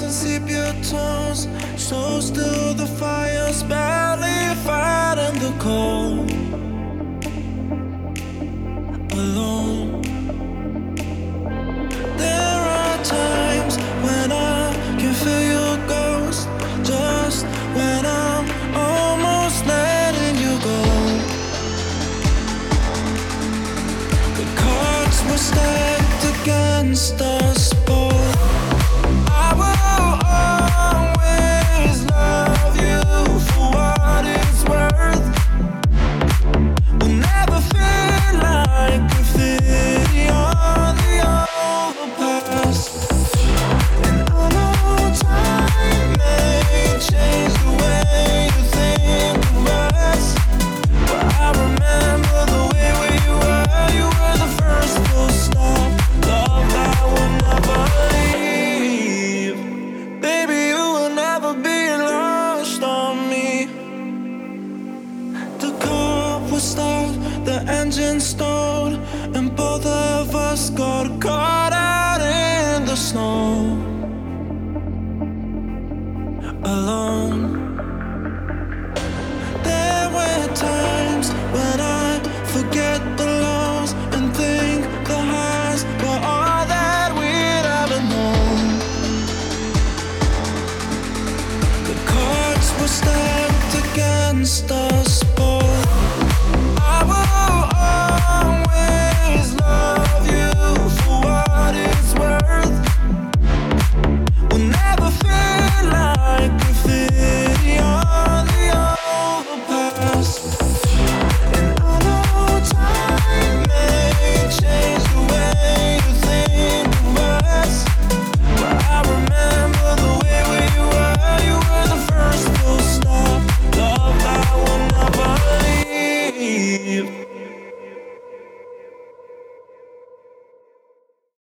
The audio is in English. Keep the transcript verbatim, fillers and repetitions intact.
and sepia tones. So still the fire's barely fighting the cold. Alone. There are times when I can feel your ghost, just when I'm almost letting you go. The cards were stacked against us.